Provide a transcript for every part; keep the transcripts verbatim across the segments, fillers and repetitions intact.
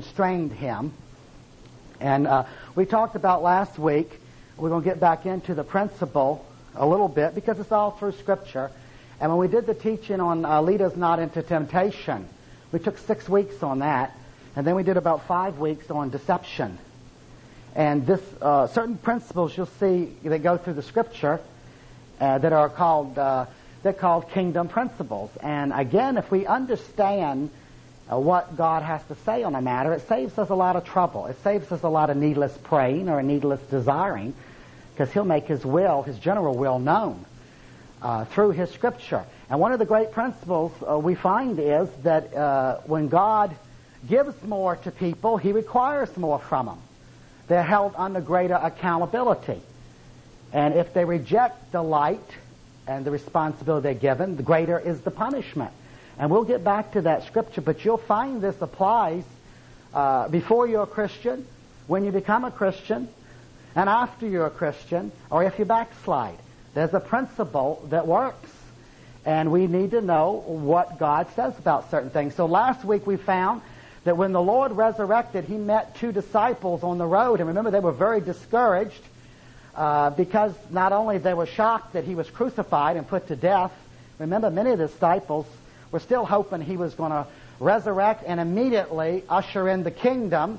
constrained him. And uh, we talked about last week, we're going to get back into the principle a little bit because it's all through Scripture. And when we did the teaching on uh, lead us not into temptation, we took six weeks on that. And then we did about five weeks on deception. And this uh, certain principles you'll see that go through the Scripture uh, that are called uh, they're called kingdom principles. And again, if we understand uh, what God has to say on a matter, it saves us a lot of trouble. It saves us a lot of needless praying or needless desiring, because He'll make His will, His general will, known uh, through His Scripture. And one of the great principles uh, we find is that uh, when God gives more to people, He requires more from them. They're held under greater accountability. And if they reject the light and the responsibility they're given, the greater is the punishment. And we'll get back to that Scripture, but you'll find this applies uh, before you're a Christian, when you become a Christian, and after you're a Christian, or if you backslide. There's a principle that works. And we need to know what God says about certain things. So last week we found that when the Lord resurrected, He met two disciples on the road. And remember, they were very discouraged uh, because not only they were shocked that He was crucified and put to death. Remember, many of the disciples were still hoping He was going to resurrect and immediately usher in the kingdom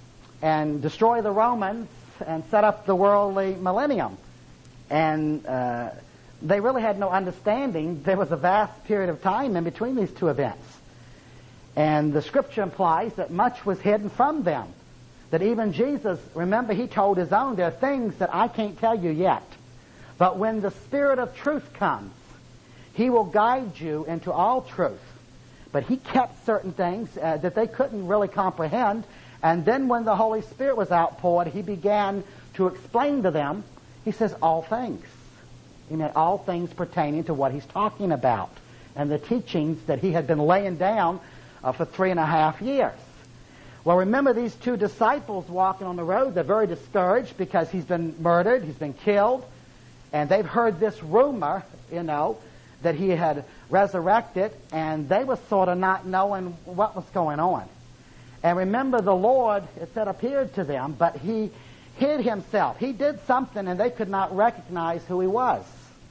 and destroy the Romans and set up the worldly millennium. And uh, they really had no understanding. There was a vast period of time in between these two events. And the Scripture implies that much was hidden from them. That even Jesus, remember, He told His own, there are things that I can't tell you yet. But when the Spirit of truth comes, He will guide you into all truth. But He kept certain things uh, that they couldn't really comprehend. And then when the Holy Spirit was outpoured, He began to explain to them. He says, all things. He meant all things pertaining to what He's talking about. And the teachings that He had been laying down Uh, for three and a half years. Well, remember these two disciples walking on the road, they're very discouraged because He's been murdered, He's been killed, and they've heard this rumor, you know, that He had resurrected, and they were sort of not knowing what was going on. And remember, the Lord, it said, appeared to them, but He hid Himself. He did something, and they could not recognize who He was.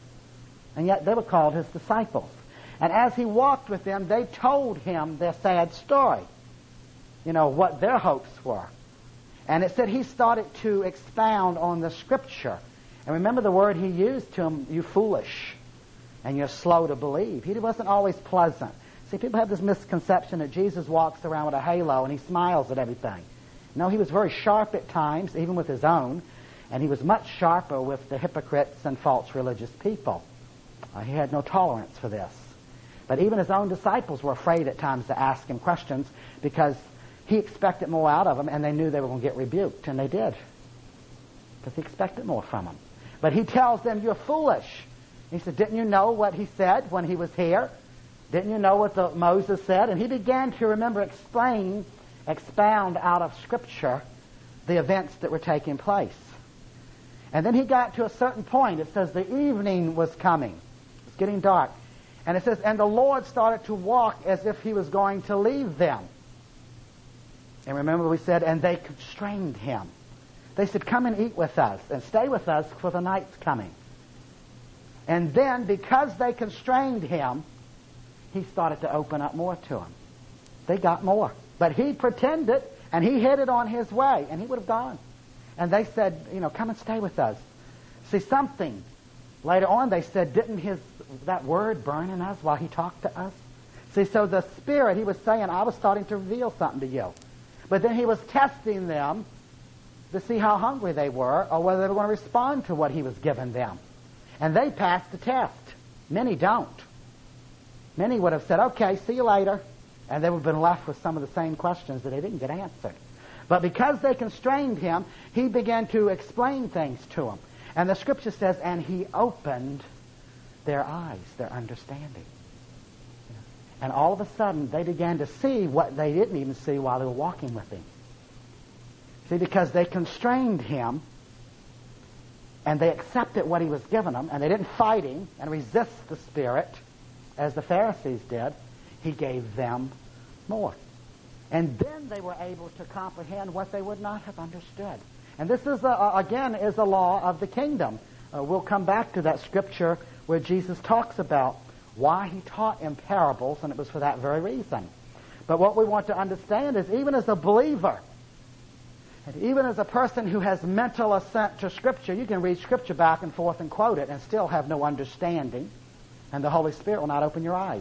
And yet they were called His disciples. And as He walked with them, they told Him their sad story. You know, what their hopes were. And it said He started to expound on the Scripture. And remember the word He used to them, you foolish, and you're slow to believe. He wasn't always pleasant. See, people have this misconception that Jesus walks around with a halo and He smiles at everything. No, He was very sharp at times, even with His own. And He was much sharper with the hypocrites and false religious people. Uh, he had no tolerance for this. But even His own disciples were afraid at times to ask Him questions because He expected more out of them, and they knew they were going to get rebuked, and they did. Because He expected more from them. But He tells them, you're foolish. He said, didn't you know what He said when He was here? Didn't you know what the, Moses said? And He began to, remember, explain, expound out of Scripture the events that were taking place. And then He got to a certain point. It says the evening was coming. It's getting dark. And it says, and the Lord started to walk as if He was going to leave them. And remember we said, and they constrained Him. They said, come and eat with us and stay with us for the night's coming. And then, because they constrained Him, He started to open up more to them. They got more. But He pretended, and He headed on His way, and He would have gone. And they said, you know, come and stay with us. See, something. Later on, they said, didn't his that word burn in us while He talked to us? See, so the Spirit, He was saying, I was starting to reveal something to you. But then He was testing them to see how hungry they were or whether they were going to respond to what He was giving them. And they passed the test. Many don't. Many would have said, okay, see you later. And they would have been left with some of the same questions that they didn't get answered. But because they constrained Him, He began to explain things to them. And the Scripture says, and He opened their eyes, their understanding. And all of a sudden, they began to see what they didn't even see while they were walking with Him. See, because they constrained Him, and they accepted what He was giving them, and they didn't fight Him and resist the Spirit, as the Pharisees did. He gave them more. And then they were able to comprehend what they would not have understood. And this is, a, again, is a law of the kingdom. Uh, we'll come back to that scripture where Jesus talks about why he taught in parables, and it was for that very reason. But what we want to understand is, even as a believer, and even as a person who has mental assent to Scripture, you can read Scripture back and forth and quote it and still have no understanding, and the Holy Spirit will not open your eyes.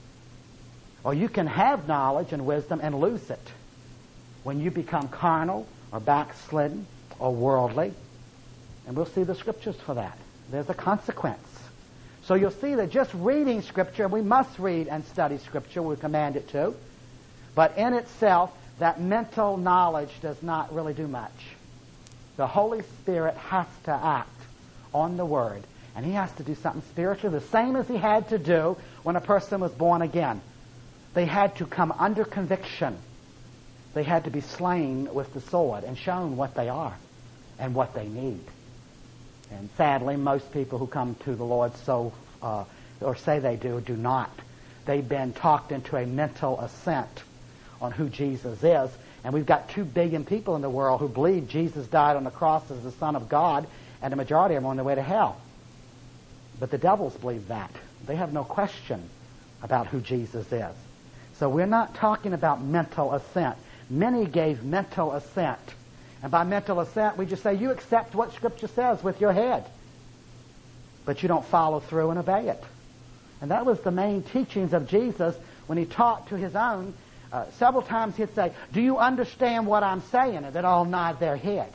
Or you can have knowledge and wisdom and lose it when you become carnal or backslidden or worldly. And we'll see the Scriptures for that. There's a consequence. So you'll see that just reading Scripture, and we must read and study Scripture, we're commanded to, but in itself, that mental knowledge does not really do much. The Holy Spirit has to act on the Word, and He has to do something spiritual, the same as He had to do when a person was born again. They had to come under conviction. They had to be slain with the sword and shown what they are and what they need. And sadly, most people who come to the Lord so, uh, or say they do, do not. They've been talked into a mental assent on who Jesus is. And we've got two billion people in the world who believe Jesus died on the cross as the Son of God, and the majority of them are on their way to hell. But the devils believe that. They have no question about who Jesus is. So we're not talking about mental assent. Many gave mental assent. And by mental assent, we just say, you accept what Scripture says with your head, but you don't follow through and obey it. And that was the main teachings of Jesus when He taught to His own. Uh, several times He'd say, do you understand what I'm saying? And they'd all nod their head.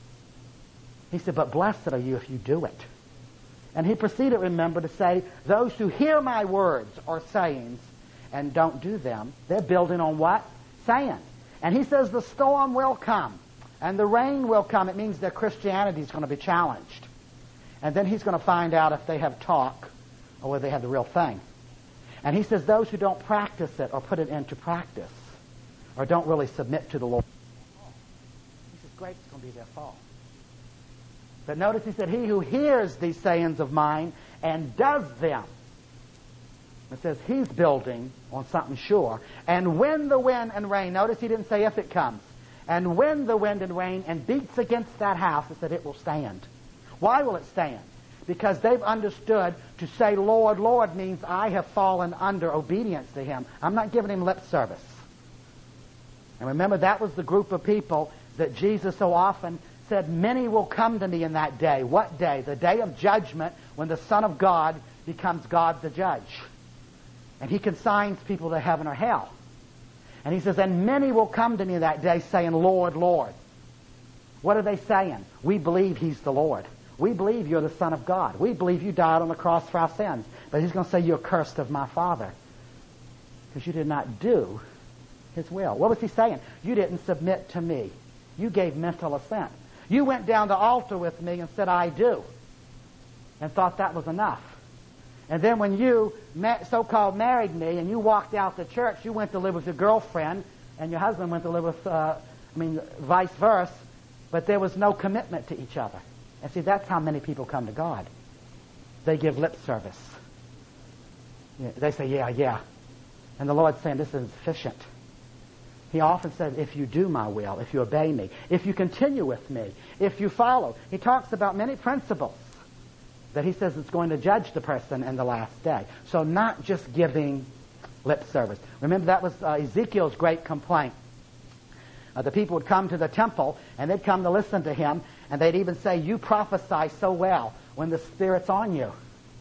He said, but blessed are you if you do it. And He proceeded, remember, to say, those who hear my words or sayings and don't do them, they're building on what? Sand. And He says the storm will come and the rain will come. It means their Christianity is going to be challenged. And then He's going to find out if they have talk or whether they have the real thing. And He says those who don't practice it or put it into practice or don't really submit to the Lord, He says grace is going to be their fall. But notice He said, he who hears these sayings of mine and does them, it says he's building on something sure. And when the wind and rain, notice He didn't say if it comes, and when the wind and rain and beats against that house, it said it will stand. Why will it stand? Because they've understood to say, Lord, Lord, means I have fallen under obedience to Him. I'm not giving Him lip service. And remember, that was the group of people that Jesus so often said, many will come to me in that day. What day? The day of judgment, when the Son of God becomes God the judge. And He consigns people to heaven or hell. And He says, and many will come to me that day saying, Lord, Lord. What are they saying? We believe He's the Lord. We believe you're the Son of God. We believe you died on the cross for our sins. But He's going to say, you're cursed of my Father, because you did not do His will. What was He saying? You didn't submit to me. You gave mental assent. You went down the altar with me and said, I do, and thought that was enough. And then when you so-called married me and you walked out the church, you went to live with your girlfriend, and your husband went to live with, uh, I mean, vice versa, but there was no commitment to each other. And see, that's how many people come to God. They give lip service. Yeah, they say, yeah, yeah. And the Lord's saying, this isn't sufficient. He often says, if you do my will, if you obey me, if you continue with me, if you follow. He talks about many principles that He says it's going to judge the person in the last day. So not just giving lip service. Remember, that was uh, Ezekiel's great complaint. Uh, the people would come to the temple, and they'd come to listen to him, and they'd even say, you prophesy so well when the Spirit's on you.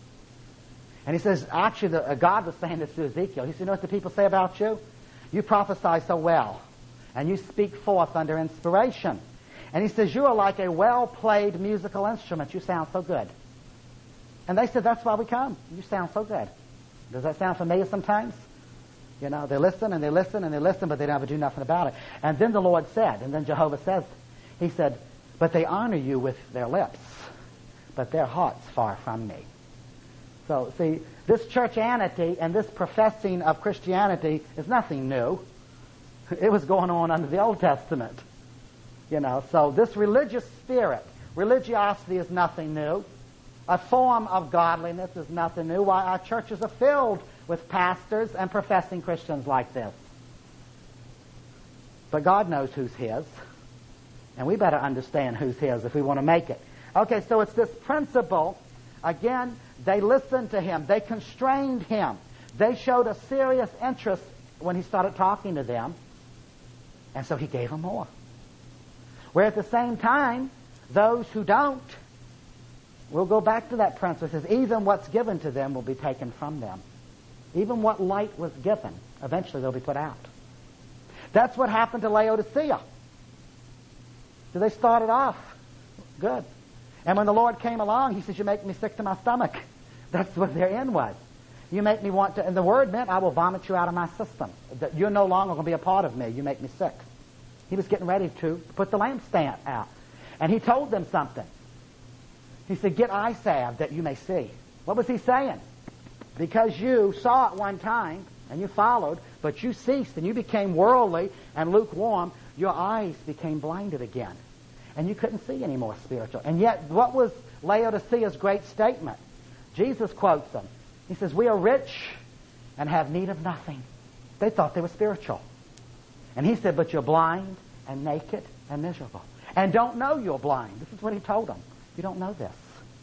And he says, actually, the, uh, God was saying this to Ezekiel. He said, you know what the people say about you? You prophesy so well, and you speak forth under inspiration. And he says, you are like a well-played musical instrument. You sound so good. And they said, that's why we come. You sound so good. Does that sound familiar sometimes? You know, they listen and they listen and they listen, but they never do nothing about it. And then the Lord said, and then Jehovah says, He said, but they honor you with their lips, but their heart's far from me. So, see, this churchianity and this professing of Christianity is nothing new. It was going on under the Old Testament. You know, so this religious spirit, religiosity is nothing new. A form of godliness is nothing new. Why, our churches are filled with pastors and professing Christians like this. But God knows who's His. And we better understand who's His if we want to make it. Okay, so it's this principle. Again, they listened to Him. They constrained Him. They showed a serious interest when He started talking to them. And so He gave them more. Where at the same time, those who don't, we'll go back to that principle. It says, even what's given to them will be taken from them. Even what light was given, eventually they'll be put out. That's what happened to Laodicea. So they started off good. And when the Lord came along, He says, you make me sick to my stomach. That's what their end was. You make me want to, and the word meant, I will vomit you out of my system. That you're no longer going to be a part of me. You make me sick. He was getting ready to put the lampstand out. And He told them something. He said, get eye salve that you may see. What was He saying? Because you saw it one time, and you followed, but you ceased, and you became worldly and lukewarm, your eyes became blinded again. And you couldn't see any more spiritual. And yet, what was Laodicea's great statement? Jesus quotes them. He says, we are rich and have need of nothing. They thought they were spiritual. And He said, but you're blind and naked and miserable. And don't know you're blind. This is what He told them. You don't know this.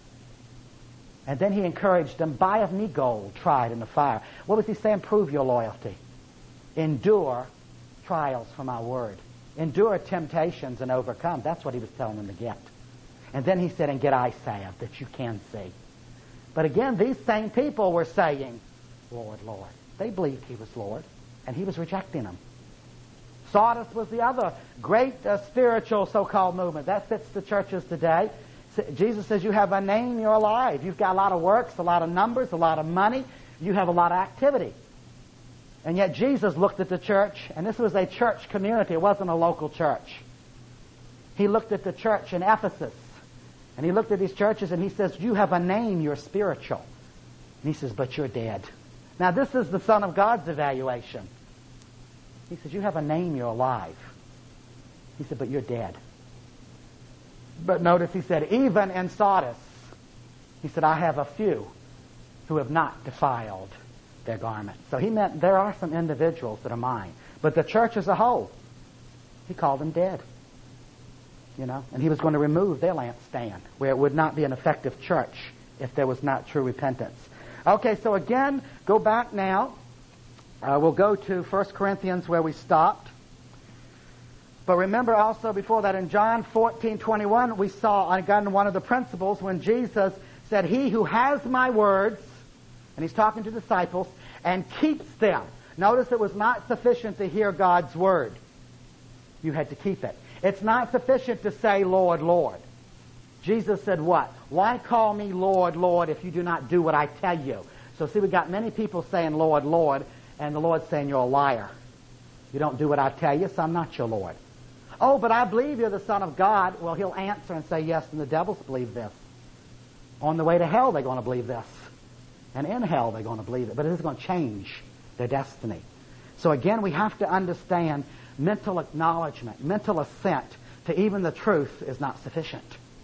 And then He encouraged them, buy of me gold tried in the fire. What was He saying? Prove your loyalty. Endure trials for my word. Endure temptations and overcome. That's what He was telling them to get. And then He said, and get eye salve that you can see. But again, these same people were saying, Lord, Lord. They believed He was Lord, and He was rejecting them. Sardis was the other great uh, spiritual so-called movement. That fits the churches today. Jesus says, you have a name, you're alive. You've got a lot of works, a lot of numbers, a lot of money. You have a lot of activity. And yet Jesus looked at the church, and this was a church community. It wasn't a local church. He looked at the church in Ephesus, and He looked at these churches, and He says, you have a name, you're spiritual. And He says, but you're dead. Now, this is the Son of God's evaluation. He says, you have a name, you're alive. He said, but you're dead. But notice He said, even in Sardis, He said, I have a few who have not defiled their garments. So He meant there are some individuals that are mine. But the church as a whole, He called them dead. You know, and He was going to remove their lampstand, where it would not be an effective church if there was not true repentance. Okay, so again, go back now. Uh, we'll go to First Corinthians where we stopped. But remember also before that in John fourteen twenty-one, we saw again one of the principles when Jesus said, he who has my words, and He's talking to disciples, and keeps them. Notice it was not sufficient to hear God's word. You had to keep it. It's not sufficient to say, Lord, Lord. Jesus said what? Why call me Lord, Lord, if you do not do what I tell you? So see, we got many people saying, Lord, Lord, and the Lord's saying, you're a liar. You don't do what I tell you, so I'm not your Lord. Oh, but I believe you're the Son of God. Well, He'll answer and say, yes, and the devils believe this. On the way to hell, they're going to believe this. And in hell, they're going to believe it. But it is going to change their destiny. So again, we have to understand mental acknowledgement, mental assent to even the truth is not sufficient.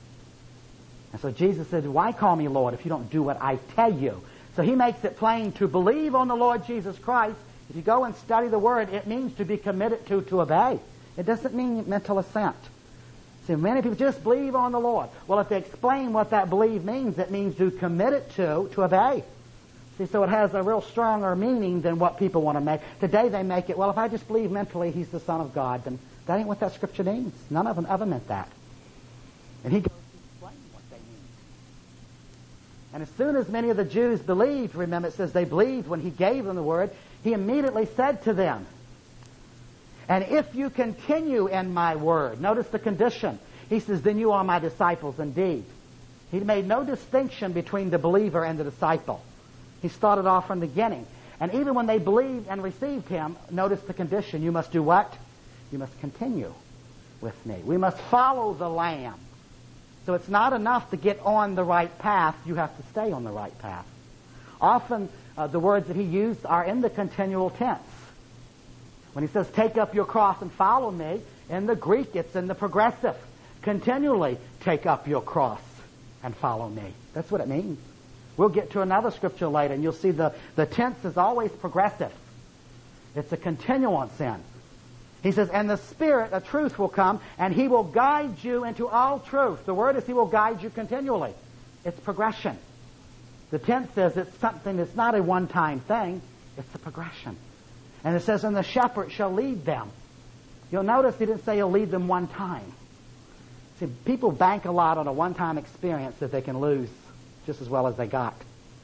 And so Jesus said, why call me Lord if you don't do what I tell you? So He makes it plain to believe on the Lord Jesus Christ. If you go and study the Word, it means to be committed to, to obey. It doesn't mean mental assent. See, many people just believe on the Lord. Well, if they explain what that believe means, it means to commit it to, to obey. See, so it has a real stronger meaning than what people want to make. Today they make it, well, if I just believe mentally He's the Son of God, then that ain't what that Scripture means. None of them ever meant that. And He goes to explain what they mean. And as soon as many of the Jews believed, remember it says they believed when He gave them the Word, He immediately said to them, and if you continue in my word, notice the condition. He says, then you are my disciples indeed. He made no distinction between the believer and the disciple. He started off from the beginning. And even when they believed and received Him, notice the condition. You must do what? You must continue with me. We must follow the Lamb. So it's not enough to get on the right path. You have to stay on the right path. Often uh, the words that He used are in the continual tense. When He says, take up your cross and follow me, in the Greek it's in the progressive. Continually take up your cross and follow me. That's what it means. We'll get to another scripture later, and you'll see the, the tense is always progressive. It's a continuance in. He says, and the Spirit of truth will come, and He will guide you into all truth. The word is He will guide you continually. It's progression. The tense says it's something that's not a one-time thing. It's a progression. And it says, and the shepherd shall lead them. You'll notice He didn't say He'll lead them one time. See, people bank a lot on a one-time experience that they can lose just as well as they got.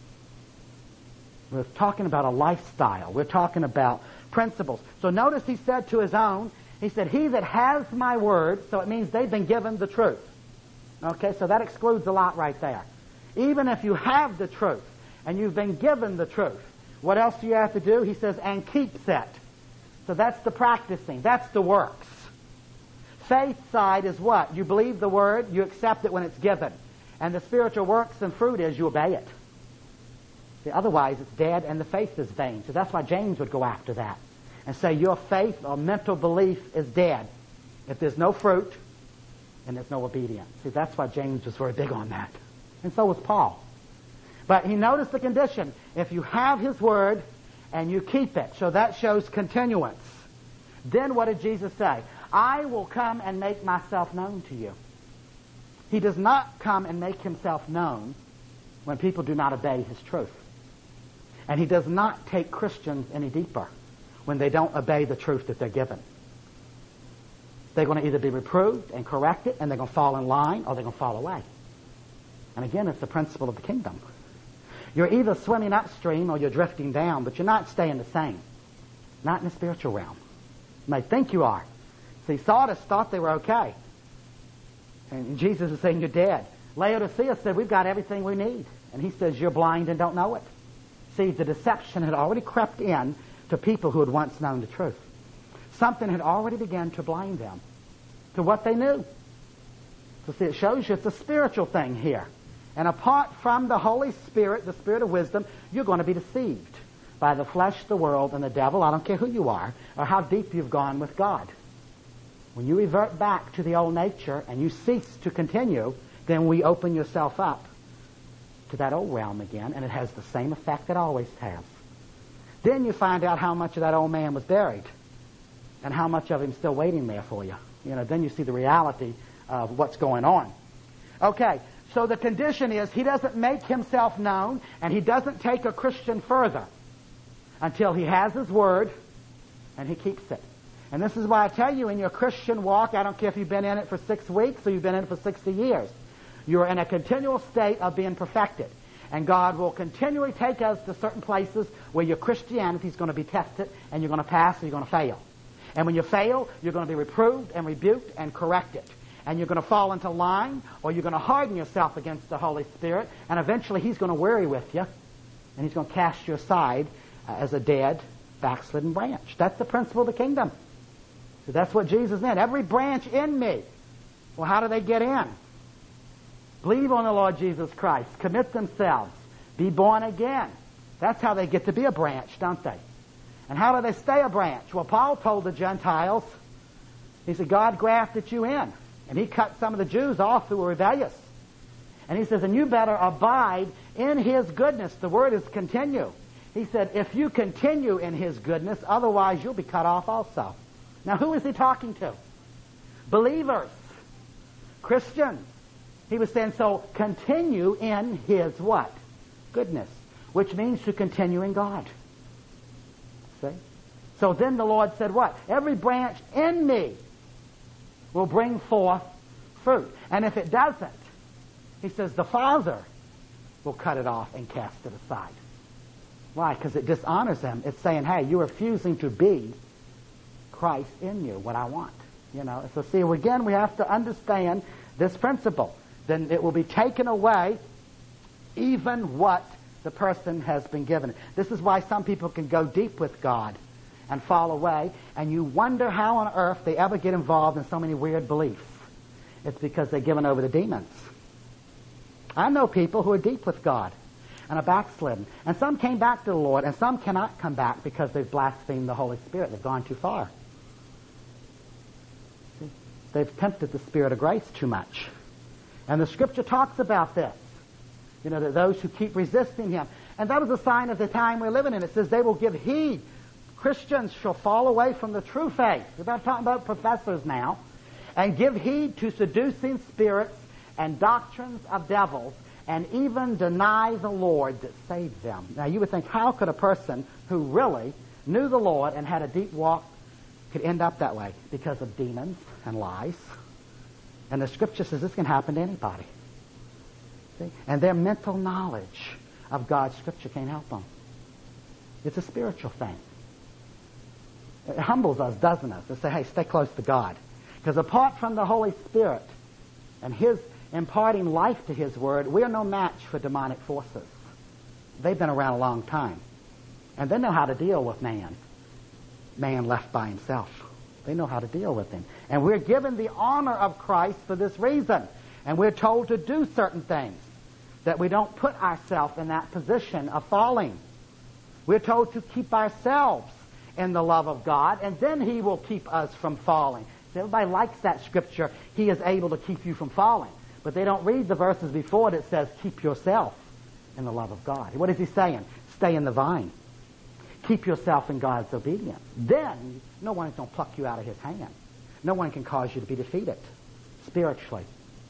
We're talking about a lifestyle. We're talking about principles. So notice He said to His own, He said, he that has my word, so it means they've been given the truth. Okay, so that excludes a lot right there. Even if you have the truth, and you've been given the truth, what else do you have to do? He says, and keeps it. So that's the practicing. That's the works. Faith side is what? You believe the word, you accept it when it's given. And the spiritual works and fruit is you obey it. See, otherwise it's dead and the faith is vain. So that's why James would go after that and say your faith or mental belief is dead if there's no fruit and there's no obedience. See, that's why James was very big on that. And so was Paul. But he noticed the condition. If you have His word and you keep it, so that shows continuance. Then what did Jesus say? I will come and make myself known to you. He does not come and make Himself known when people do not obey His truth. And He does not take Christians any deeper when they don't obey the truth that they're given. They're going to either be reproved and corrected, and they're going to fall in line, or they're going to fall away. And again, it's the principle of the kingdom. You're either swimming upstream or you're drifting down, but you're not staying the same. Not in the spiritual realm. You may think you are. See, Sardis thought they were okay. And Jesus is saying, you're dead. Laodicea said, we've got everything we need. And He says, you're blind and don't know it. See, the deception had already crept in to people who had once known the truth. Something had already begun to blind them to what they knew. So see, it shows you it's a spiritual thing here. And apart from the Holy Spirit, the Spirit of wisdom, you're going to be deceived by the flesh, the world, and the devil. I don't care who you are or how deep you've gone with God. When you revert back to the old nature and you cease to continue, then we open yourself up to that old realm again, and it has the same effect it always has. Then you find out how much of that old man was buried and how much of him still waiting there for you. You know, then you see the reality of what's going on. Okay, so the condition is He doesn't make Himself known, and He doesn't take a Christian further until he has His word and he keeps it. And this is why I tell you, in your Christian walk, I don't care if you've been in it for six weeks or you've been in it for sixty years, you're in a continual state of being perfected. And God will continually take us to certain places where your Christianity is going to be tested, and you're going to pass or you're going to fail. And when you fail, you're going to be reproved and rebuked and corrected. And you're going to fall into line, or you're going to harden yourself against the Holy Spirit, and eventually He's going to weary with you, and He's going to cast you aside uh, as a dead, backslidden branch. That's the principle of the kingdom. So that's what Jesus meant. Every branch in me. Well, how do they get in? Believe on the Lord Jesus Christ. Commit themselves. Be born again. That's how they get to be a branch, don't they? And how do they stay a branch? Well, Paul told the Gentiles, he said, God grafted you in. And he cut some of the Jews off who were rebellious. And he says, and you better abide in His goodness. The word is continue. He said, if you continue in His goodness, otherwise you'll be cut off also. Now, who is he talking to? Believers. Christians. He was saying, so continue in His what? Goodness. Which means to continue in God. See? So then the Lord said what? Every branch in me will bring forth fruit. And if it doesn't, He says, the Father will cut it off and cast it aside. Why? Because it dishonors Him. It's saying, hey, you're refusing to be Christ in you, what I want. You know. So see, again, we have to understand this principle. Then it will be taken away even what the person has been given. This is why some people can go deep with God and fall away, and you wonder how on earth they ever get involved in so many weird beliefs. It's because they're given over to demons. I know people who are deep with God and are backslidden, and some came back to the Lord, and some cannot come back because they've blasphemed the Holy Spirit. They've gone too far. See? They've tempted the Spirit of grace too much. And the Scripture talks about this. You know, that those who keep resisting Him. And that was a sign of the time we're living in. It says they will give heed. Christians shall fall away from the true faith. We're not talking about professors now. And give heed to seducing spirits and doctrines of devils, and even deny the Lord that saved them. Now you would think, how could a person who really knew the Lord and had a deep walk could end up that way? Because of demons and lies. And the Scripture says this can happen to anybody. See? And their mental knowledge of God's Scripture can't help them. It's a spiritual thing. It humbles us, doesn't it? To say, hey, stay close to God. Because apart from the Holy Spirit and His imparting life to His Word, we are no match for demonic forces. They've been around a long time. And they know how to deal with man. Man left by himself. They know how to deal with him. And we're given the honor of Christ for this reason. And we're told to do certain things, that we don't put ourselves in that position of falling. We're told to keep ourselves in the love of God, and then He will keep us from falling. So everybody likes that scripture, He is able to keep you from falling. But they don't read the verses before that says, keep yourself in the love of God. What is He saying? Stay in the vine. Keep yourself in God's obedience. Then no one can pluck you out of His hand. No one can cause you to be defeated spiritually.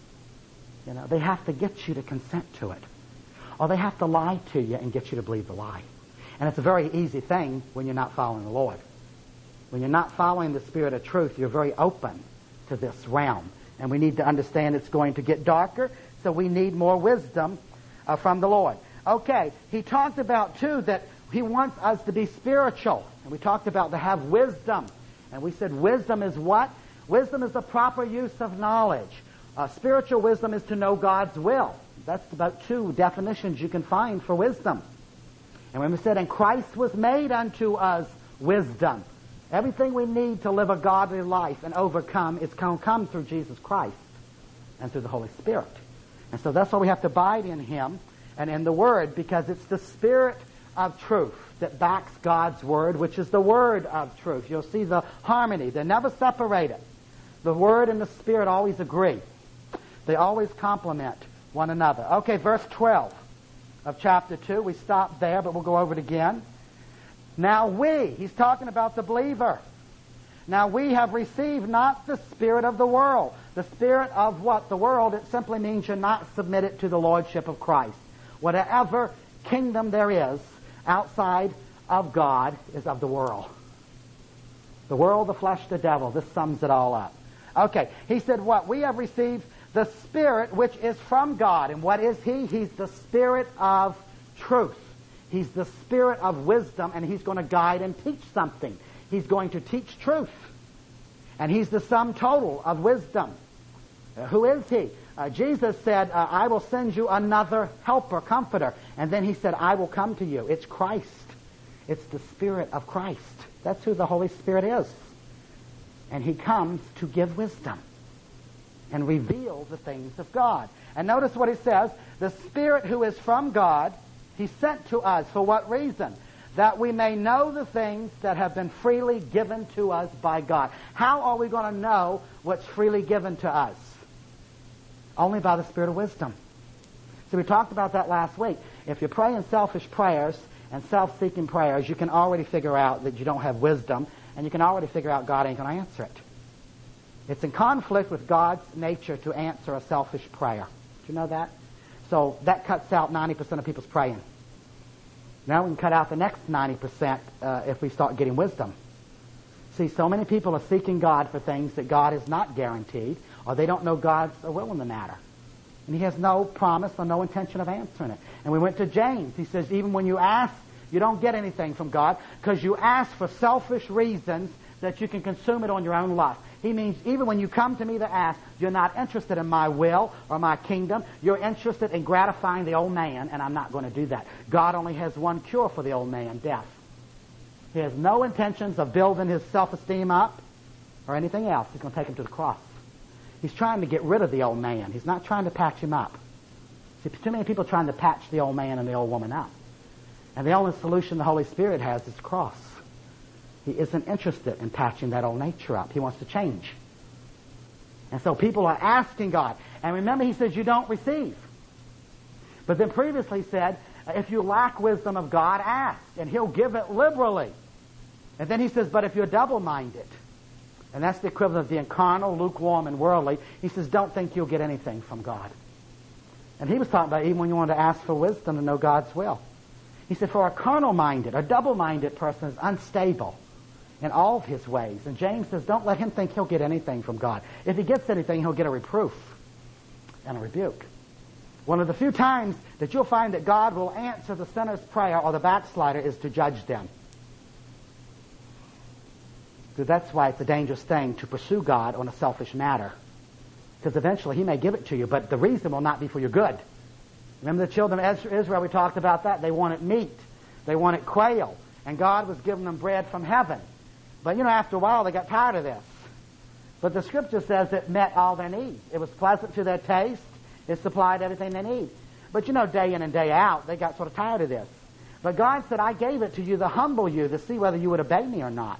You know, they have to get you to consent to it. Or they have to lie to you and get you to believe the lie. And it's a very easy thing when you're not following the Lord. When you're not following the Spirit of truth, you're very open to this realm. And we need to understand it's going to get darker, so we need more wisdom uh, from the Lord. Okay, he talked about, too, that he wants us to be spiritual. And we talked about to have wisdom. And we said wisdom is what? Wisdom is the proper use of knowledge. Uh, spiritual wisdom is to know God's will. That's about two definitions you can find for wisdom. And when we said, and Christ was made unto us wisdom. Everything we need to live a godly life and overcome is going to come through Jesus Christ and through the Holy Spirit. And so that's why we have to abide in Him and in the Word, because it's the Spirit of truth that backs God's Word, which is the Word of truth. You'll see the harmony. They're never separated. The Word and the Spirit always agree. They always complement one another. Okay, verse twelve of chapter two. We stopped there, but we'll go over it again. Now we, he's talking about the believer. Now we have received not the spirit of the world. The spirit of what? The world, it simply means you're not submitted to the lordship of Christ. Whatever kingdom there is outside of God is of the world. The world, the flesh, the devil. This sums it all up. Okay, he said what? We have received the Spirit which is from God. And what is He? He's the Spirit of truth. He's the Spirit of wisdom, and He's going to guide and teach something. He's going to teach truth. And He's the sum total of wisdom. Uh, who is He? Uh, Jesus said, uh, I will send you another helper, comforter. And then He said, I will come to you. It's Christ. It's the Spirit of Christ. That's who the Holy Spirit is. And He comes to give wisdom and reveal the things of God. And notice what He says, the Spirit who is from God, He sent to us. For what reason? That we may know the things that have been freely given to us by God. How are we going to know what's freely given to us? Only by the Spirit of wisdom. So we talked about that last week. If you're praying selfish prayers and self-seeking prayers, you can already figure out that you don't have wisdom, and you can already figure out God ain't going to answer it. It's in conflict with God's nature to answer a selfish prayer. Do you know that? So that cuts out ninety percent of people's praying. Now we can cut out the next ninety percent uh, if we start getting wisdom. See, so many people are seeking God for things that God is not guaranteed, or they don't know God's will in the matter. And He has no promise or no intention of answering it. And we went to James. He says, even when you ask, you don't get anything from God because you ask for selfish reasons that you can consume it on your own lust. He means even when you come to me to ask, you're not interested in my will or my kingdom. You're interested in gratifying the old man, and I'm not going to do that. God only has one cure for the old man, death. He has no intentions of building his self-esteem up or anything else. He's going to take him to the cross. He's trying to get rid of the old man. He's not trying to patch him up. See, too many people are trying to patch the old man and the old woman up. And the only solution the Holy Spirit has is the cross. He isn't interested in patching that old nature up. He wants to change. And so people are asking God. And remember, He says you don't receive. But then previously said, if you lack wisdom of God, ask, and He'll give it liberally. And then he says, but if you're double-minded, and that's the equivalent of being carnal, lukewarm, and worldly, he says, don't think you'll get anything from God. And he was talking about even when you want to ask for wisdom to know God's will. He said, for a carnal-minded, a double-minded person is unstable in all of his ways. And James says, don't let him think he'll get anything from God. If he gets anything, he'll get a reproof and a rebuke. One of the few times that you'll find that God will answer the sinner's prayer or the backslider is to judge them. So that's why it's a dangerous thing to pursue God on a selfish matter. Because eventually he may give it to you, but the reason will not be for your good. Remember the children of Israel, we talked about that? They wanted meat. They wanted quail. And God was giving them bread from heaven. But, you know, after a while they got tired of this. But the Scripture says it met all their needs. It was pleasant to their taste. It supplied everything they need. But, you know, day in and day out, they got sort of tired of this. But God said, I gave it to you to humble you, to see whether you would obey me or not.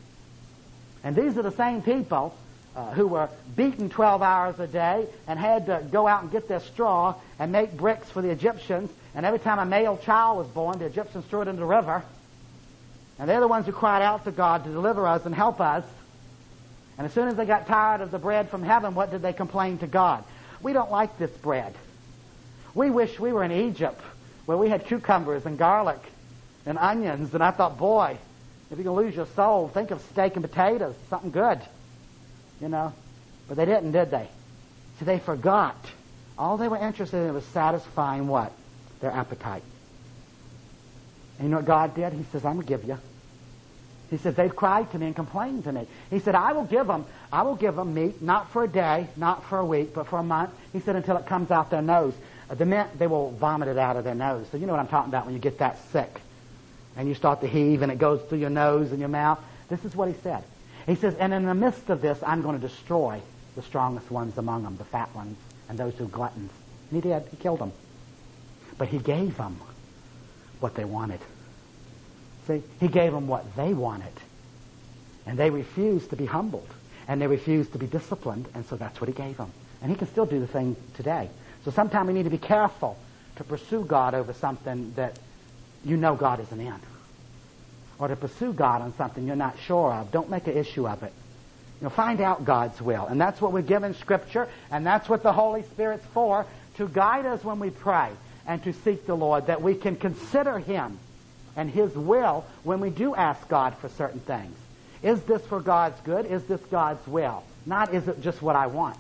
And these are the same people uh, who were beaten twelve hours a day and had to go out and get their straw and make bricks for the Egyptians. And every time a male child was born, the Egyptians threw it into the river. And they're the ones who cried out to God to deliver us and help us. And as soon as they got tired of the bread from heaven, what did they complain to God? We don't like this bread. We wish we were in Egypt, where we had cucumbers and garlic and onions. And I thought, boy, if you're going to lose your soul, think of steak and potatoes, something good. You know? But they didn't, did they? So they forgot. All they were interested in was satisfying what? Their appetite. And you know what God did? He says, I'm going to give you. He says, they've cried to me and complained to me. He said, I will give them, I will give them meat, not for a day, not for a week, but for a month. He said, until it comes out their nose. Uh, the minute they will vomit it out of their nose. So you know what I'm talking about when you get that sick. And you start to heave and it goes through your nose and your mouth. This is what he said. He says, and in the midst of this, I'm going to destroy the strongest ones among them, the fat ones, and those who gluttons. And he did. He killed them. But he gave them what they wanted. See, he gave them what they wanted. And they refused to be humbled. And they refused to be disciplined. And so that's what he gave them. And he can still do the thing today. So sometimes we need to be careful to pursue God over something that you know God isn't in. Or to pursue God on something you're not sure of. Don't make an issue of it. You know, find out God's will. And that's what we're given Scripture. And that's what the Holy Spirit's for. To guide us when we pray. And to seek the Lord. That we can consider Him and His will when we do ask God for certain things. Is this for God's good? Is this God's will? Not is it just what I want?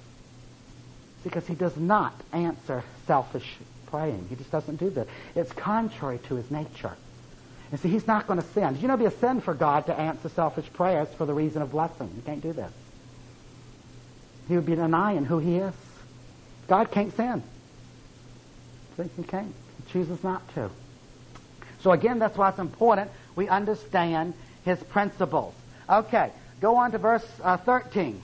Because He does not answer selfish praying. He just doesn't do that. It's contrary to His nature. And see, He's not going to sin. You know, it'd be a sin for God to answer selfish prayers for the reason of blessing. You can't do this. He would be denying who He is. God can't sin. See, He can't. He chooses not to. So again, that's why it's important we understand His principles. Okay, go on to verse uh, thirteen.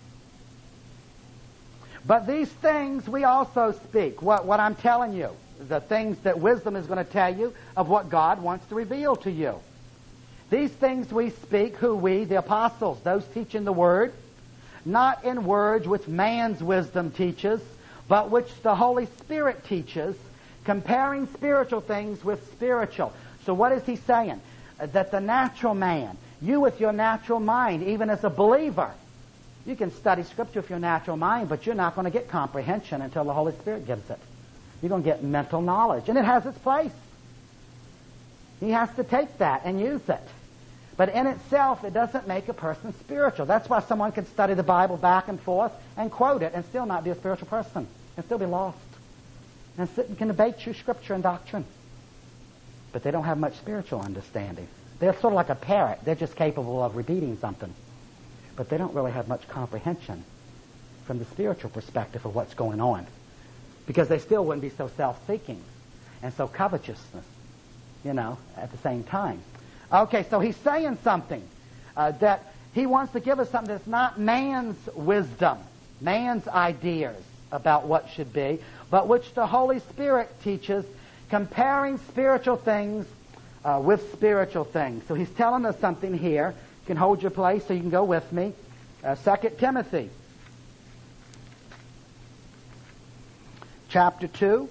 But these things we also speak. What, what I'm telling you, the things that wisdom is going to tell you of what God wants to reveal to you. These things we speak, who we, the apostles, those teaching the Word, not in words which man's wisdom teaches, but which the Holy Spirit teaches, comparing spiritual things with spiritual. So what is he saying? That the natural man, you with your natural mind, even as a believer, you can study Scripture with your natural mind, but you're not going to get comprehension until the Holy Spirit gives it. You're going to get mental knowledge, and it has its place. He has to take that and use it. But in itself, it doesn't make a person spiritual. That's why someone can study the Bible back and forth and quote it and still not be a spiritual person and still be lost. And sit and can debate you Scripture and doctrine. But they don't have much spiritual understanding. They're sort of like a parrot. They're just capable of repeating something. But they don't really have much comprehension from the spiritual perspective of what's going on. Because they still wouldn't be so self-seeking and so covetousness, you know, at the same time. Okay, so he's saying something uh, that he wants to give us something that's not man's wisdom, man's ideas about what should be, but which the Holy Spirit teaches, comparing spiritual things uh, with spiritual things. So he's telling us something here. You can hold your place so you can go with me. Uh, Second Timothy, chapter two,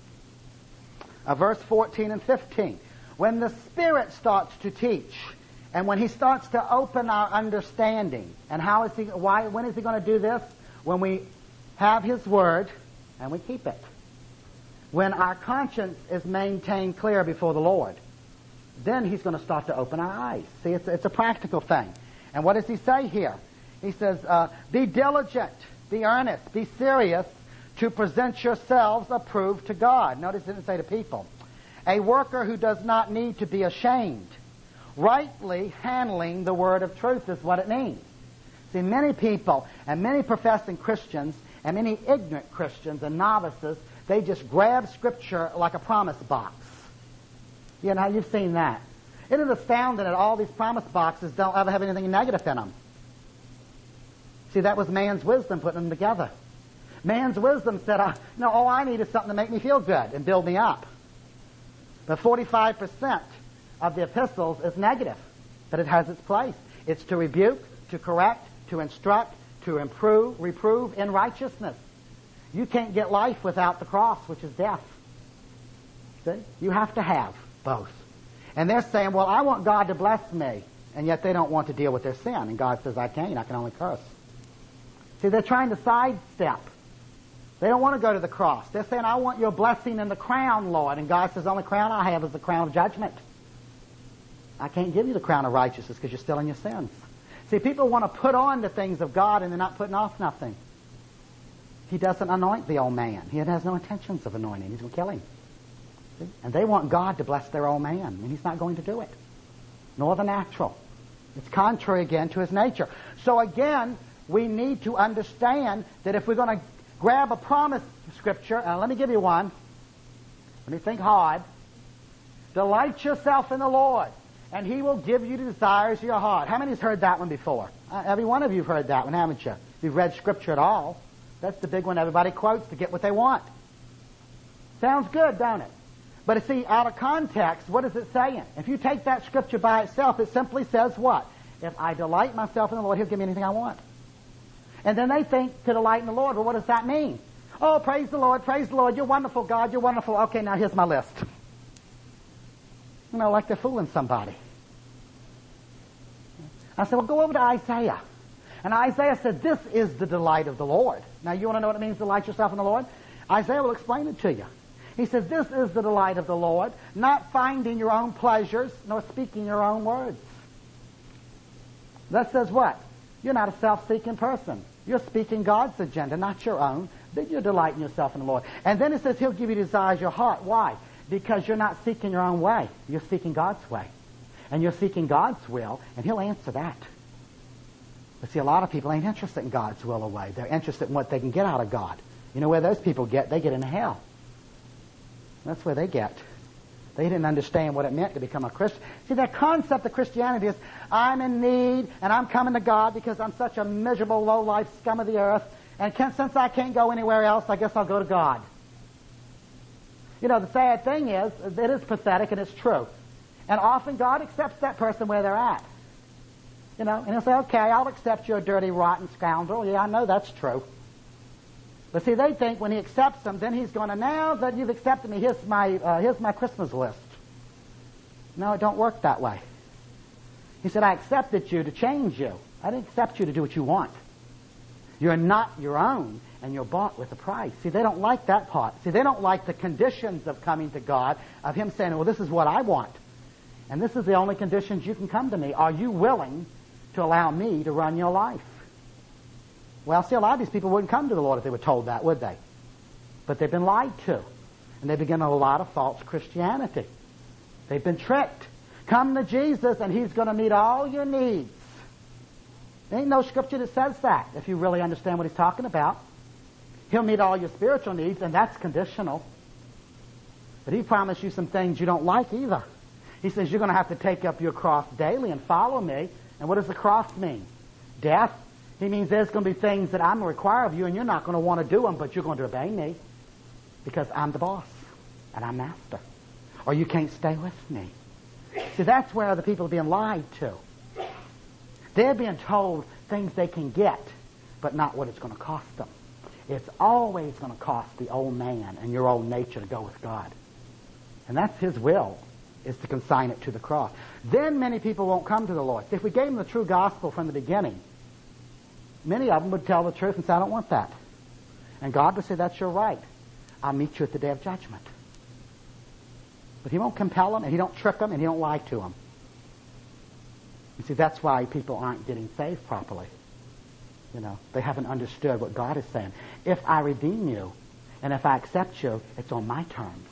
uh, verse fourteen and fifteen. When the Spirit starts to teach And when he starts to open our understanding, and how is he, why, when is he going to do this? When we have his word and we keep it. When our conscience is maintained clear before the Lord, then he's going to start to open our eyes. See, it's, it's a practical thing. And what does he say here? He says, uh, be diligent, be earnest, be serious to present yourselves approved to God. Notice it didn't say to people. A worker who does not need to be ashamed. Rightly handling the word of truth is what it means. See, many people and many professing Christians and many ignorant Christians and novices, they just grab Scripture like a promise box. You know, you've seen that. It is astounding that all these promise boxes don't ever have anything negative in them. See, that was man's wisdom putting them together. Man's wisdom said, uh, no, all I need is something to make me feel good and build me up. But forty-five percent of the epistles is negative, but it has its place. It's to rebuke, to correct, to instruct, to improve, reprove in righteousness. You can't get life without the cross, which is death. See? You have to have both. And they're saying, well, I want God to bless me, and yet they don't want to deal with their sin. And God says, I can't. I can only curse. See, they're trying to sidestep. They don't want to go to the cross. They're saying, I want your blessing in the crown, Lord. And God says, the only crown I have is the crown of judgment. I can't give you the crown of righteousness because you're still in your sins. See, people want to put on the things of God and they're not putting off nothing. He doesn't anoint the old man. He has no intentions of anointing. He's going to kill him. See? And they want God to bless their old man, and he's not going to do it. Nor the natural. It's contrary again to his nature. So again, we need to understand that if we're going to grab a promise scripture, and let me give you one. Let me think hard. Delight yourself in the Lord, and he will give you the desires of your heart. How many has heard that one before? Uh, every one of you have heard that one, haven't you? If you've read Scripture at all. That's the big one everybody quotes to get what they want. Sounds good, don't it? But see, out of context, what is it saying? If you take that Scripture by itself, it simply says what? If I delight myself in the Lord, he'll give me anything I want. And then they think to delight in the Lord. Well, what does that mean? Oh, praise the Lord, praise the Lord. You're wonderful, God. You're wonderful. Okay, now here's my list. You know, like they're fooling somebody. I said, well, go over to Isaiah. And Isaiah said, this is the delight of the Lord. Now, you want to know what it means to delight yourself in the Lord? Isaiah will explain it to you. He says, this is the delight of the Lord, not finding your own pleasures, nor speaking your own words. That says what? You're not a self-seeking person. You're speaking God's agenda, not your own. Then you're delighting yourself in the Lord. And then it says he'll give you the desires of your heart. Why? Because you're not seeking your own way. You're seeking God's way. And you're seeking God's will, and he'll answer that. But see, a lot of people ain't interested in God's will or way. They're interested in what they can get out of God. You know where those people get? They get into hell. That's where they get. They didn't understand what it meant to become a Christian. See, that concept of Christianity is, I'm in need, and I'm coming to God because I'm such a miserable, low-life scum of the earth, and can, since I can't go anywhere else, I guess I'll go to God. You know, the sad thing is, it is pathetic and it's true. And often God accepts that person where they're at. You know, and he'll say, okay, I'll accept you, a dirty, rotten scoundrel. Yeah, I know that's true. But see, they think when he accepts them, then he's going to, now that you've accepted me, here's my, uh, here's my Christmas list. No, it don't work that way. He said, I accepted you to change you. I didn't accept you to do what you want. You're not your own, and you're bought with a price. See, they don't like that part. See, they don't like the conditions of coming to God, of him saying, well, this is what I want. And this is the only conditions you can come to me. Are you willing to allow me to run your life? Well, see, a lot of these people wouldn't come to the Lord if they were told that, would they? But they've been lied to. And they begin a lot of false Christianity. They've been tricked. Come to Jesus and he's going to meet all your needs. There ain't no scripture that says that, if you really understand what he's talking about. He'll meet all your spiritual needs, and that's conditional. But he promised you some things you don't like either. He says you're going to have to take up your cross daily and follow me. And what does the cross mean? Death. He means there's going to be things that I'm going to require of you, and you're not going to want to do them, but you're going to obey me because I'm the boss and I'm master. Or you can't stay with me. See, that's where the people are being lied to. They're being told things they can get, but not what it's going to cost them. It's always going to cost the old man and your old nature to go with God. And that's his will. is to consign it to the cross. Then many people won't come to the Lord. If we gave them the true gospel from the beginning, many of them would tell the truth and say, I don't want that. And God would say, that's your right. I'll meet you at the day of judgment. But he won't compel them, and he don't trick them, and he don't lie to them. You see, that's why people aren't getting saved properly. You know, they haven't understood what God is saying. If I redeem you, and if I accept you, it's on my terms,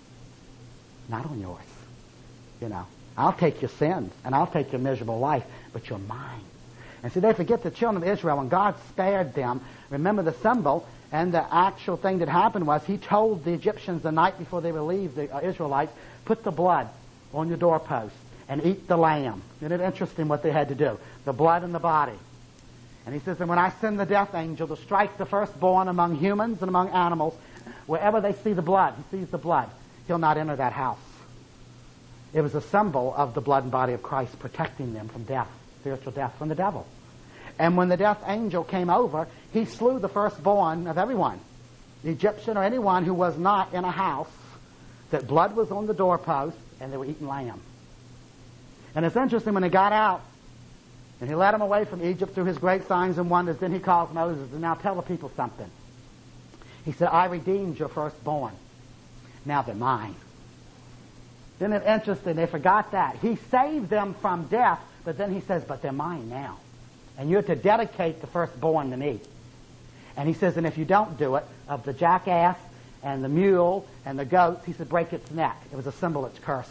not on yours. You know, I'll take your sins, and I'll take your miserable life, but you're mine. And see, they forget the children of Israel, when God spared them, remember the symbol, and the actual thing that happened was he told the Egyptians the night before they relieved the uh, Israelites, put the blood on your doorpost and eat the lamb. Isn't it interesting what they had to do? The blood and the body. And he says, and when I send the death angel to strike the firstborn among humans and among animals, wherever they see the blood, he sees the blood, he'll not enter that house. It was a symbol of the blood and body of Christ protecting them from death, spiritual death from the devil. And when the death angel came over, he slew the firstborn of everyone, the Egyptian or anyone who was not in a house, that blood was on the doorpost, and they were eating lamb. And it's interesting, when they got out, and he led them away from Egypt through his great signs and wonders, then he calls Moses, and now tell the people something. He said, I redeemed your firstborn. Now they're mine. Isn't it interesting? They forgot that. He saved them from death, but then he says, but they're mine now. And you're to dedicate the firstborn to me. And he says, and if you don't do it, of the jackass and the mule and the goats, he said, break its neck. It was a symbol it's cursed.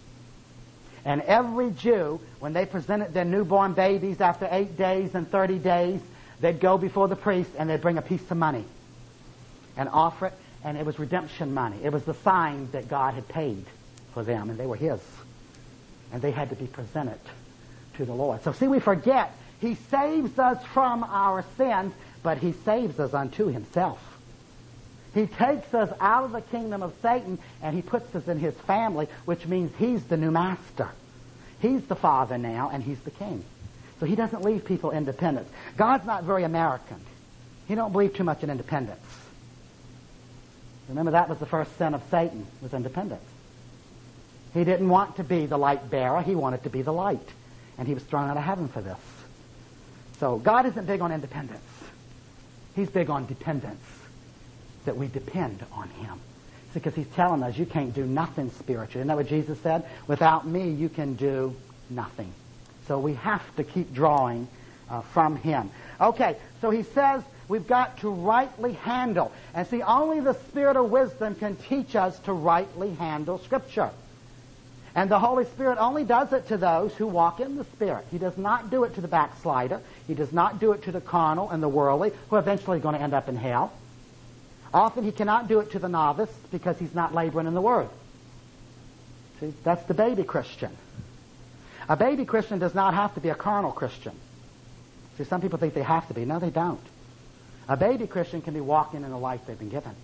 And every Jew, when they presented their newborn babies after eight days and thirty days, they'd go before the priest and they'd bring a piece of money and offer it, and it was redemption money. It was the sign that God had paid for them, and they were his. And they had to be presented to the Lord. So see, we forget, he saves us from our sins, but he saves us unto himself. He takes us out of the kingdom of Satan, and he puts us in his family, which means he's the new master. He's the father now, and he's the king. So he doesn't leave people independent. God's not very American. He don't believe too much in independence. Remember, that was the first sin of Satan, was independence. He didn't want to be the light bearer. He wanted to be the light. And he was thrown out of heaven for this. So God isn't big on independence. He's big on dependence, that we depend on him. It's because he's telling us you can't do nothing spiritual. Isn't that what Jesus said? Without me, you can do nothing. So we have to keep drawing uh, from him. Okay, so he says we've got to rightly handle. And see, only the Spirit of wisdom can teach us to rightly handle Scripture. And the Holy Spirit only does it to those who walk in the Spirit. He does not do it to the backslider. He does not do it to the carnal and the worldly, who are eventually going to end up in hell. Often he cannot do it to the novice because he's not laboring in the Word. See, that's the baby Christian. A baby Christian does not have to be a carnal Christian. See, some people think they have to be. No, they don't. A baby Christian can be walking in the life they've been given.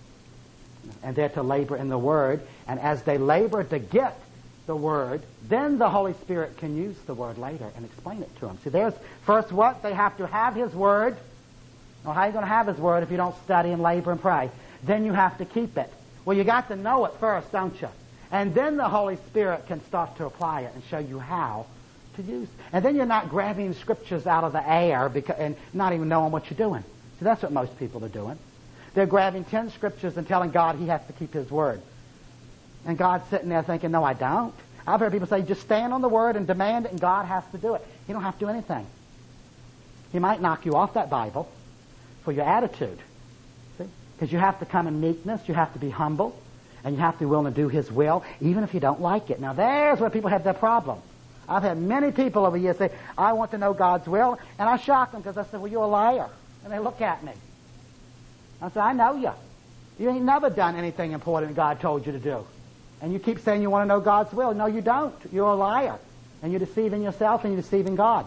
And they're to labor in the Word. And as they labor to get the Word, then the Holy Spirit can use the Word later and explain it to them. See, there's first what? They have to have His Word. Well, how are you going to have His Word if you don't study and labor and pray? Then you have to keep it. Well, you got to know it first, don't you? And then the Holy Spirit can start to apply it and show you how to use it. And then you're not grabbing scriptures out of the air because, and not even knowing what you're doing. See, that's what most people are doing. They're grabbing ten scriptures and telling God He has to keep His Word. And God's sitting there thinking, no, I don't. I've heard people say, just stand on the Word and demand it, and God has to do it. He don't have to do anything. He might knock you off that Bible for your attitude. See? Because you have to come in meekness, you have to be humble, and you have to be willing to do His will, even if you don't like it. Now, there's where people have their problem. I've had many people over the years say, I want to know God's will, and I shock them because I said, well, you're a liar. And they look at me. I said, I know you. You ain't never done anything important God told you to do. And you keep saying you want to know God's will. No, you don't. You're a liar. And you're deceiving yourself and you're deceiving God.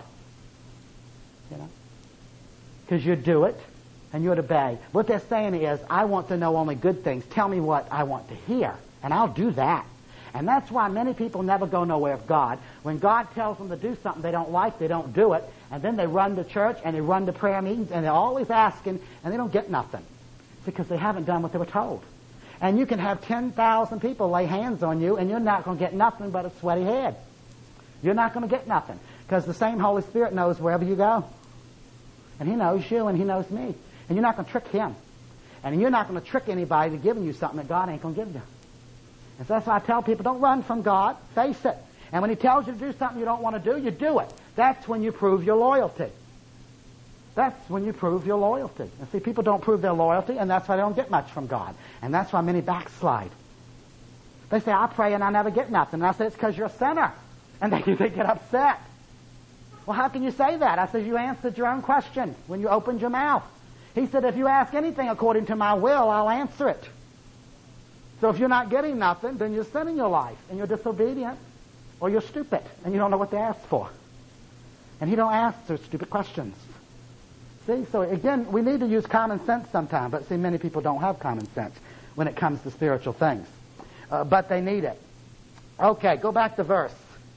You know? Because you do it and you'd obey. What they're saying is, I want to know only good things. Tell me what I want to hear. And I'll do that. And that's why many people never go nowhere with God. When God tells them to do something they don't like, they don't do it. And then they run to church and they run to prayer meetings and they're always asking and they don't get nothing. It's because they haven't done what they were told. And you can have ten thousand people lay hands on you, and you're not going to get nothing but a sweaty head. You're not going to get nothing, because the same Holy Spirit knows wherever you go. And He knows you, and He knows me. And you're not going to trick Him. And you're not going to trick anybody to giving you something that God ain't going to give you. And so that's why I tell people, don't run from God. Face it. And when He tells you to do something you don't want to do, you do it. That's when you prove your loyalty. That's when you prove your loyalty. And see, people don't prove their loyalty, and that's why they don't get much from God. And that's why many backslide. They say, I pray and I never get nothing. And I say, it's because you're a sinner. And they, they get upset. Well, how can you say that? I said, you answered your own question when you opened your mouth. He said, if you ask anything according to my will, I'll answer it. So if you're not getting nothing, then you're sinning your life, and you're disobedient, or you're stupid, and you don't know what to ask for. And He don't answer stupid questions. See, so again, we need to use common sense sometimes, but see, many people don't have common sense when it comes to spiritual things. Uh, but they need it. Okay, go back to verse.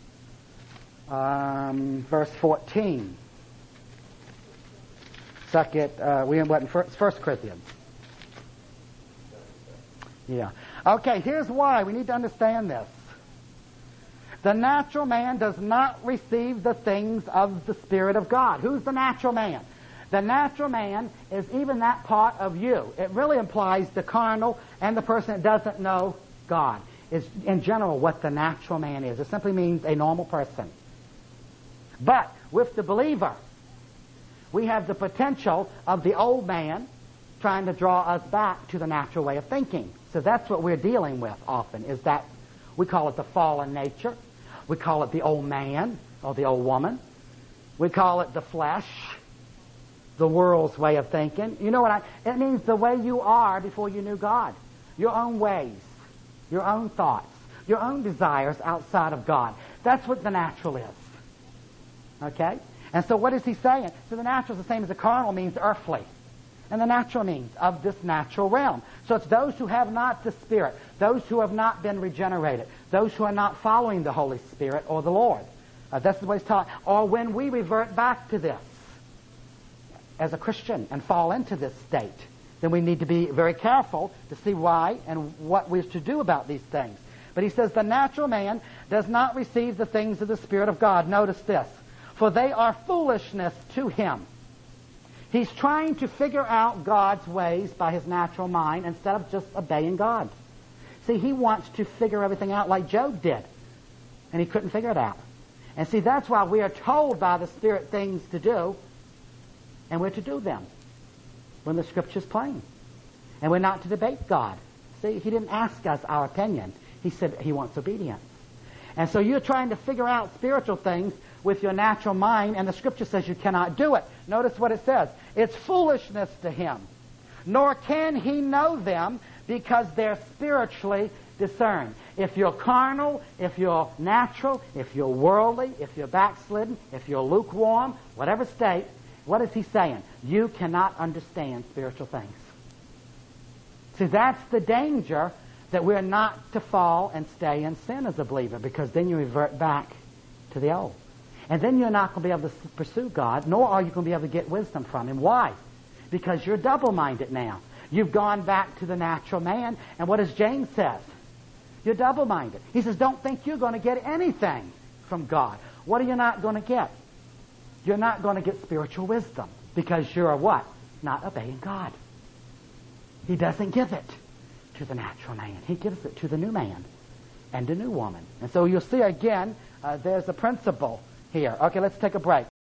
Um, verse fourteen. Second, uh, we went in first, first Corinthians. Yeah. Okay, here's why. We need to understand this. The natural man does not receive the things of the Spirit of God. Who's the natural man? The natural man is even that part of you. It really implies the carnal and the person that doesn't know God. Is in general what the natural man is. It simply means a normal person. But with the believer, we have the potential of the old man trying to draw us back to the natural way of thinking. So that's what we're dealing with often, is that we call it the fallen nature. We call it the old man or the old woman. We call it the flesh, the world's way of thinking. You know what I... It means the way you are before you knew God. Your own ways, your own thoughts, your own desires outside of God. That's what the natural is. Okay? And so what is he saying? So the natural is the same as the carnal means earthly. And the natural means of this natural realm. So it's those who have not the Spirit, those who have not been regenerated, those who are not following the Holy Spirit or the Lord. Uh, that's the way it's taught. Or when we revert back to this as a Christian and fall into this state, then we need to be very careful to see why and what we're to do about these things. But he says the natural man does not receive the things of the Spirit of God. Notice this. For they are foolishness to him. He's trying to figure out God's ways by his natural mind instead of just obeying God. See, he wants to figure everything out like Job did. And he couldn't figure it out. And see, that's why we are told by the Spirit things to do, and we're to do them when the Scripture's plain. And we're not to debate God. See, he didn't ask us our opinion. He said he wants obedience. And so you're trying to figure out spiritual things with your natural mind, and the Scripture says you cannot do it. Notice what it says. It's foolishness to him, nor can he know them, because they're spiritually discerned. If you're carnal, if you're natural, if you're worldly, if you're backslidden, if you're lukewarm, whatever state, what is he saying? You cannot understand spiritual things. See, that's the danger, that we're not to fall and stay in sin as a believer, because then you revert back to the old. And then you're not going to be able to pursue God, nor are you going to be able to get wisdom from him. Why? Because you're double-minded now. You've gone back to the natural man, and what does James says? You're double-minded. He says, don't think you're going to get anything from God. What are you not going to get? You're not going to get spiritual wisdom, because you're a what? Not obeying God. He doesn't give it to the natural man. He gives it to the new man and the new woman. And so you'll see again, uh, there's a principle here. Okay, let's take a break.